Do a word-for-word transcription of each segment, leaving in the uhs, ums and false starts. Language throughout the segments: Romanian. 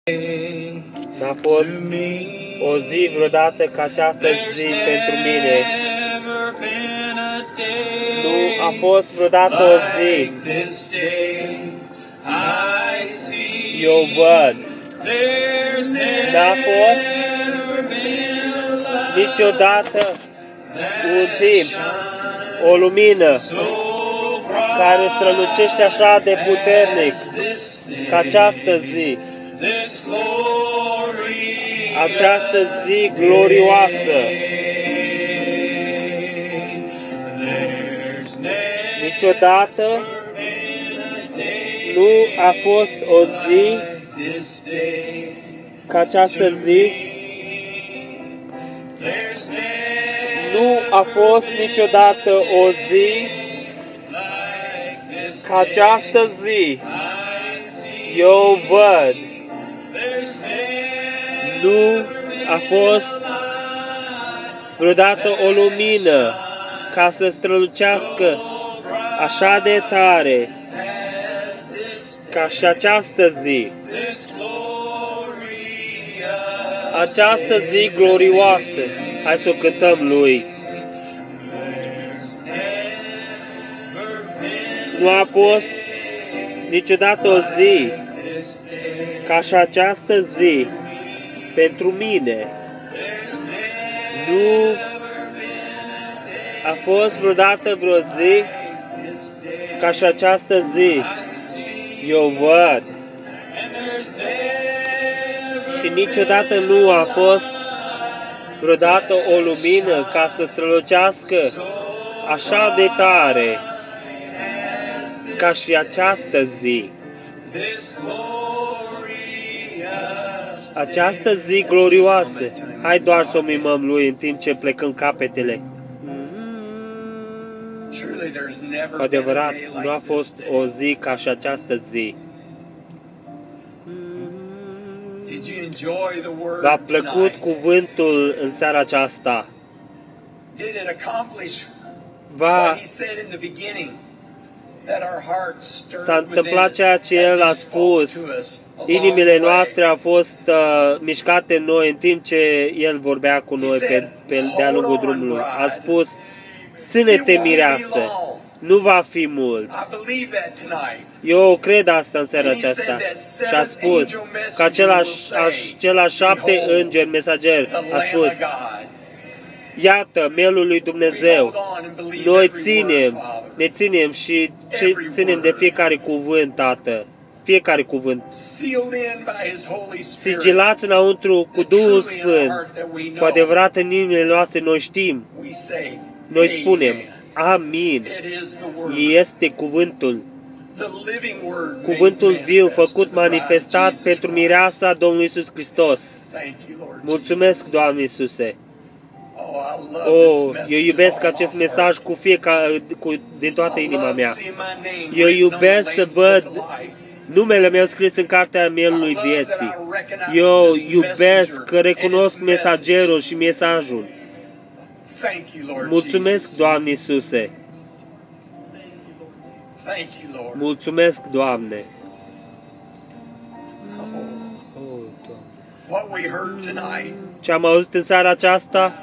N-a fost o zi vreodată ca această zi pentru mine. Nu a fost vreodată o zi. Eu văd. N-a fost niciodată un timp, o lumină care strălucește așa de puternic ca această zi. Această zi glorioasă. Niciodată nu a fost o zi ca această zi. Nu a fost niciodată o zi ca această zi. Eu văd. Nu a fost vreodată o lumină ca să strălucească așa de tare ca și această zi. Această zi glorioasă. Hai să o cântăm Lui. Nu a fost niciodată o zi ca și această zi pentru mine. Nu a fost vreodată vreo zi ca și această zi. Eu văd. Și niciodată nu a fost vreodată o lumină ca să strălucească așa de tare ca și această zi. Această zi glorioasă. Hai doar să o mimăm Lui în timp ce plecăm capetele. Cu adevărat, nu a fost o zi ca și această zi. V-a plăcut cuvântul în seara aceasta? Va S-a întâmplat ceea ce El a spus. Inimile noastre au fost uh, mișcate în noi în timp ce El vorbea cu noi pe, pe de-a lungul drumului. A spus, ține-te mireasă, nu va fi mult. Eu cred asta în seara aceasta. Și a spus că același, același șapte îngeri mesager a spus, iată, mielul lui Dumnezeu. Noi ținem, ne ținem și ținem de fiecare cuvânt, Tată. Fiecare cuvânt. Sigilați înăuntru cu Duhul Sfânt. Cu adevărat în inimile noastre noi știm. Noi spunem, amin. Este cuvântul. Cuvântul viu făcut manifestat pentru mireasa Domnului Iisus Hristos. Mulțumesc, Doamne Iisuse. Oh, eu iubesc acest mesaj cu fiecare, cu, din toată inima mea. Eu iubesc să văd numele meu scris în cartea mielului vieții. Eu iubesc că recunosc mesagerul și mesajul. Mulțumesc, Doamne Iisuse. Mulțumesc, Doamne. Ce am auzit în seara aceasta?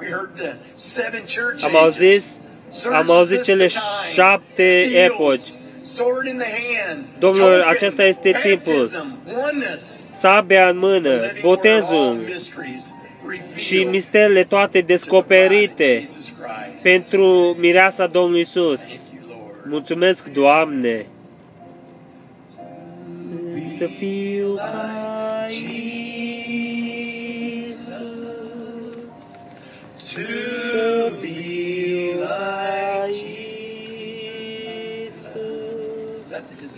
Am auzit, am auzit cele șapte epoci. Domnul, acesta este timpul. Sabia în mână, botezul și misterele toate descoperite pentru mireasa Domnului Iisus. Mulțumesc, Doamne. Să fiu ca Iisus, să fiu ca Iisus.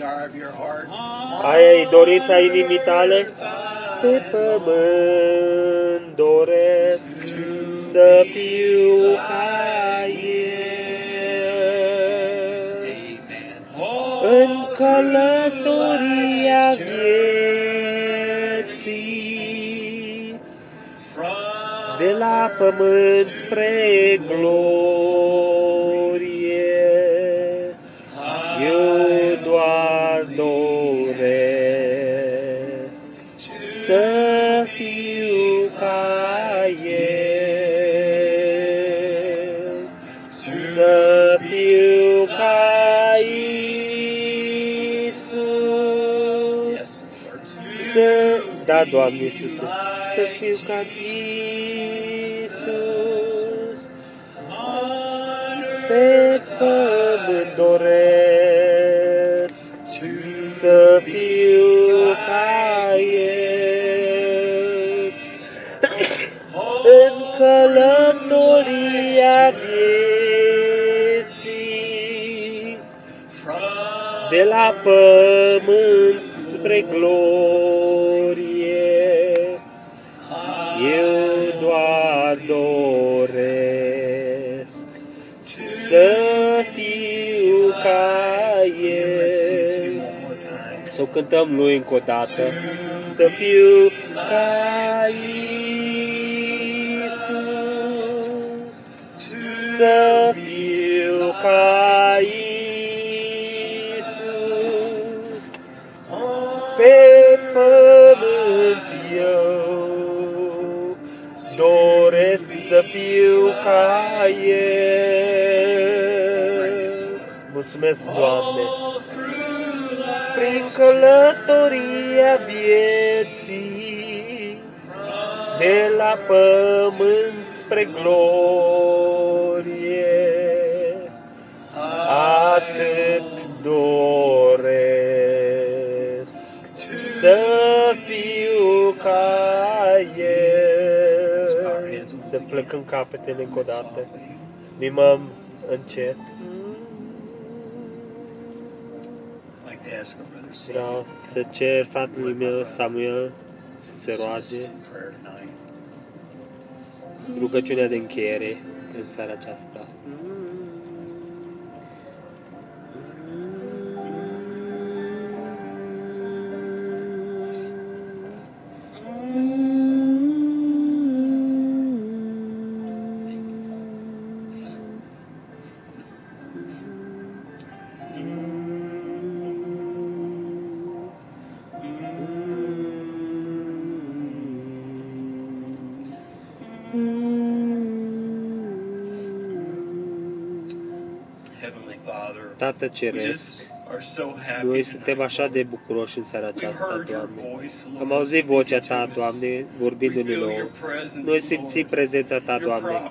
Aia e dorința inimii tale? Pe pământ doresc să fiu ca El, în călătoria vieții, de la pământ spre glorie, eu doar doresc să fiu ca El, să fiu ca Iisus, să, da, Doamne Iisuse, să fiu ca Iisus, pe pământ doresc, să fiu ca El, în călătoria vieții, de la pământ spre glorie, eu doar doresc să fiu ca El. Să o cântăm Lui încă o dată. Să fiu ca Iisus, să fiu ca Iisus, pe pământ eu doresc să fiu ca El. Mulțumesc, Doamne! Prin călătoria vieții, de la pământ spre glorie, atât doresc să fiu ca El. Să plecăm capetele încă o dată. Mimăm încet. Vreau să cer fratelui meu Samuel să se roage rugăciunea de încheiere în seara aceasta. Tată Ceresc, noi suntem așa de bucuroși în seara aceasta, Doamne. Am auzit vocea Ta, Doamne, vorbindu-ne nouă. Noi simțim prezența Ta, Doamne.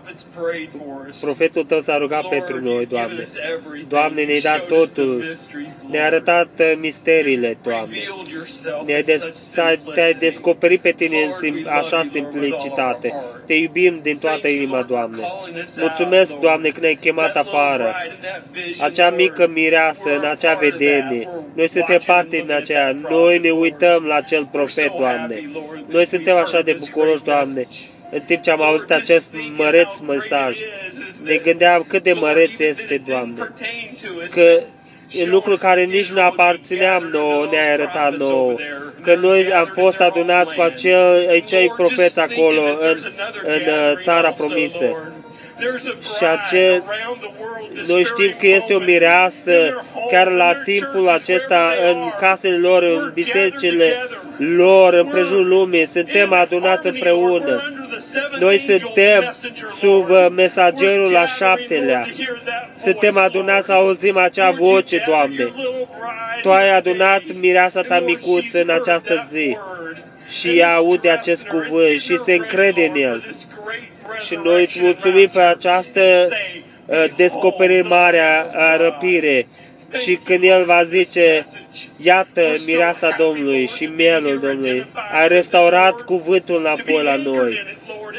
Profetul Tău s-a rugat pentru noi, Doamne. Doamne, ne-ai dat totul. Ne-ai arătat misteriile, Doamne. Ne-ai des- Te-ai descoperit pe Tine în sim- așa simplicitate. Te iubim din toată inima, Doamne. Mulțumesc, Doamne, că ne-ai chemat afară. Acea mică mireasă, în acea vedenie. Noi suntem parte din aceea. Noi ne uităm la acel profet, Doamne. Noi suntem așa de bucuroși, Doamne. În timp ce am auzit acest măreț mesaj, ne gândeam cât de măreț este, Doamne. Că e lucru care nici nu aparțineam nouă, ne-ai arătat nouă. Că noi am fost adunați cu acel, acei profeți acolo, în, în țara promisă. Și acest, noi știm că este o mireasă, chiar la timpul acesta, în casele lor, în bisericile lor, în prejurul lumii, suntem adunați împreună. Noi suntem sub mesagerul a șaptelea. Suntem adunați să auzim acea voce, Doamne. Tu ai adunat mireasa Ta micuță în această zi și ea aude acest cuvânt și se încrede în el. Și noi îți mulțumim pe această uh, descoperire mare a, a răpire. Și când El va zice, iată mireasa Domnului și mielul Domnului, ai restaurat cuvântul înapoi la noi.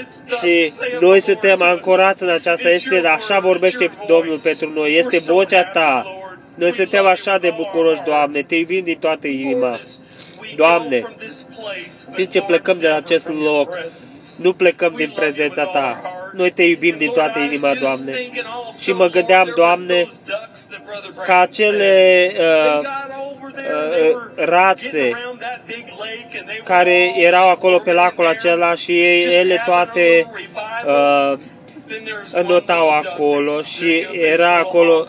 Și noi suntem ancorați în aceasta, este, așa vorbește Domnul pentru noi, este vocea Ta. Noi suntem așa de bucuroși, Doamne, Te iubim din toată inima. Doamne, în timp ce plecăm de la acest loc, nu plecăm din prezența Ta. Noi Te iubim din toată inima, Doamne. Și mă gândeam, Doamne, ca acele uh, uh, rațe care erau acolo pe lacul acela și ele toate uh, Notau acolo și era acolo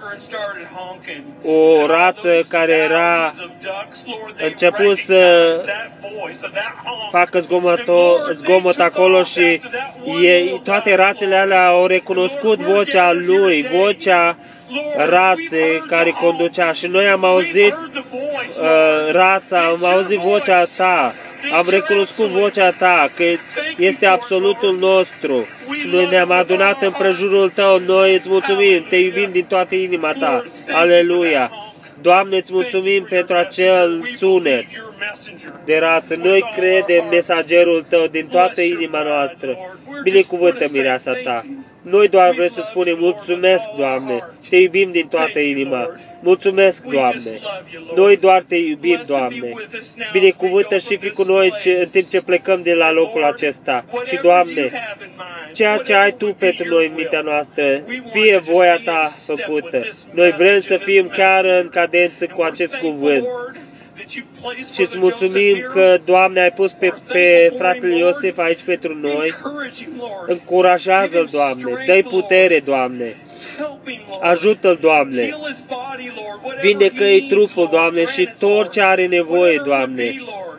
o rață care era început să facă zgomot, zgomot acolo și ei, toate rațele alea au recunoscut vocea lui, vocea raței care conducea și noi am auzit uh, rața, am auzit vocea ta, am recunoscut vocea ta, că este absolutul nostru și noi ne-am adunat în prejurul tău, noi îți mulțumim, te iubim din toată inima ta, aleluia! Doamne, îți mulțumim pentru acel sunet de rață. Noi credem mesagerul tău din toată inima noastră. Binecuvântă mireasa ta. Noi doar vrem să spunem mulțumesc, Doamne. Te iubim din toată inima. Mulțumesc, Doamne. Noi doar te iubim, Doamne. Binecuvântă și fii cu noi ce, în timp ce plecăm de la locul acesta. Și, Doamne, ceea ce ai Tu pentru noi în mintea noastră, fie voia Ta făcută. Noi vrem să fim chiar în cadență cu acest cuvânt. Și îți mulțumim că, Doamne, ai pus pe, pe fratele Iosef aici pentru noi. Încurajează-l, Doamne. Dă-i putere, Doamne. Ajută-l, Doamne. Vindecă-i trupul, Doamne, și tot ce are nevoie, Doamne.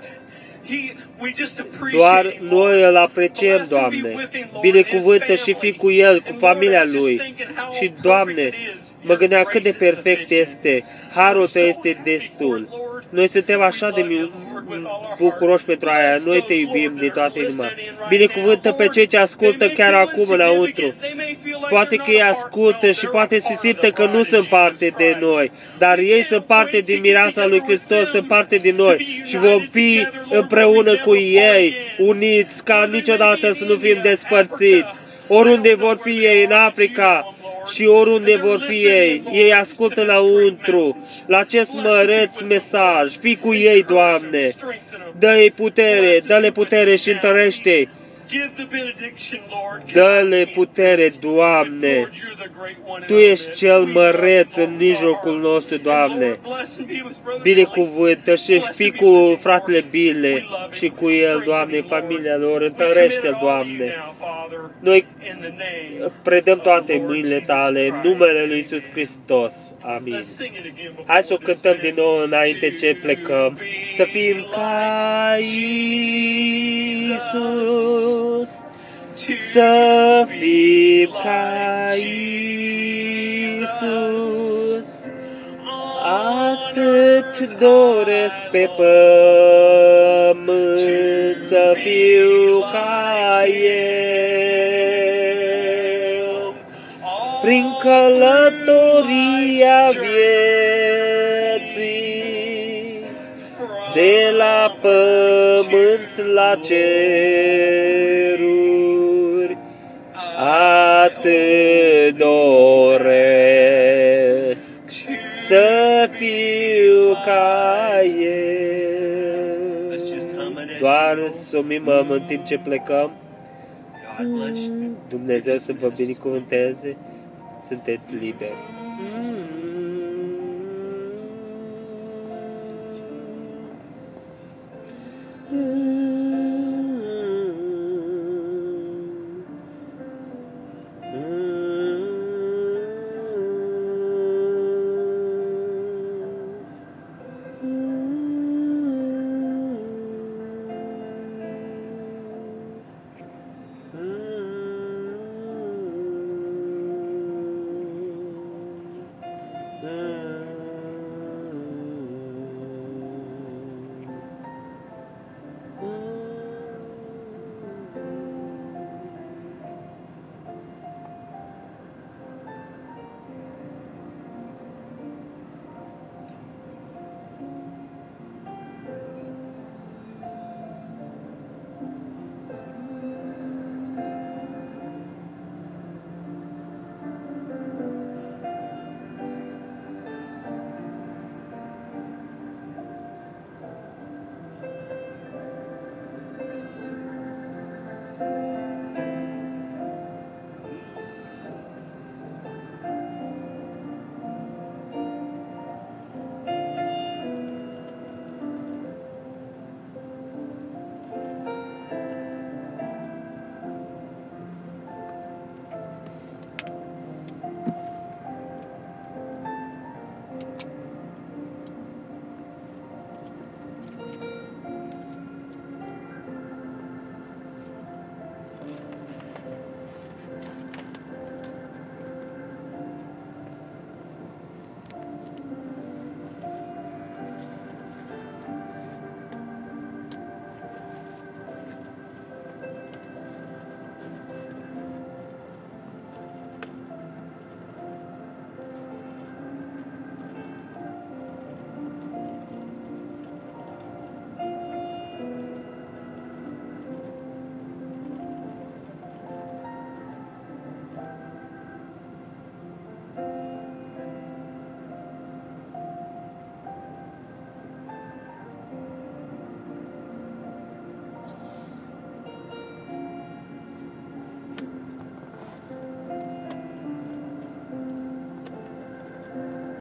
Doar noi îl apreciem, Doamne. Binecuvântă și fii cu el, cu familia lui. Și, Doamne, mă gândeam cât de perfect este. Harul Tău este destul. Noi suntem așa de bucuroși pentru aia. Noi Te iubim din toată inima. Binecuvântă pe cei ce ascultă chiar acum înăuntru. Poate că ei ascultă și poate se simte că nu sunt parte de noi, dar ei sunt parte din mireasa lui Hristos, sunt parte din noi și vom fi împreună cu ei, uniți, ca niciodată să nu fim despărțiți. Oriunde vor fi ei, în Africa, și oriunde vor fi ei, ei ascultă înăuntru, la acest măreț mesaj. Fii cu ei, Doamne, dă-i putere, dă-le putere și întărește-i. Dă-le putere, Doamne. Tu ești cel măreț în mijlocul nostru, Doamne. Binecuvântă și fii cu fratele Bile și cu el, Doamne, familia lor. Întărește-l, Doamne. Noi predăm toate mâinile Tale în numele lui Iisus Hristos. Amin. Hai să o cântăm din nou înainte ce plecăm. Să fim ca Iisus. Să fim ca Iisus, atât doresc pe pământ să fiu ca El. Prin călătoria vieții, de la pământ la ceruri, atât doresc să fiu ca El. Doar să o mimăm în timp ce plecăm. Dumnezeu să vă binecuvânteze. Sunteți liberi.